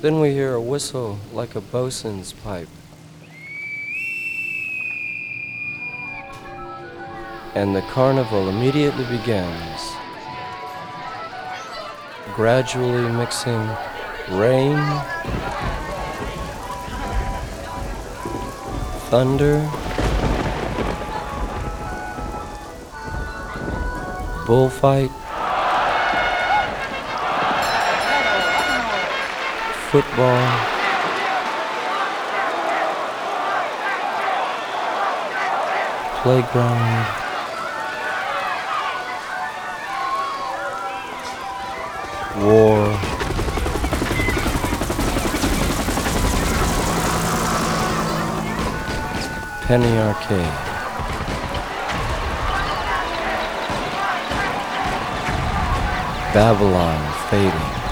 Then we hear a whistle like a bosun's pipe. And the carnival immediately begins, gradually mixing rain, thunder, bullfight, football, playground, war, penny arcade, Babylon fading.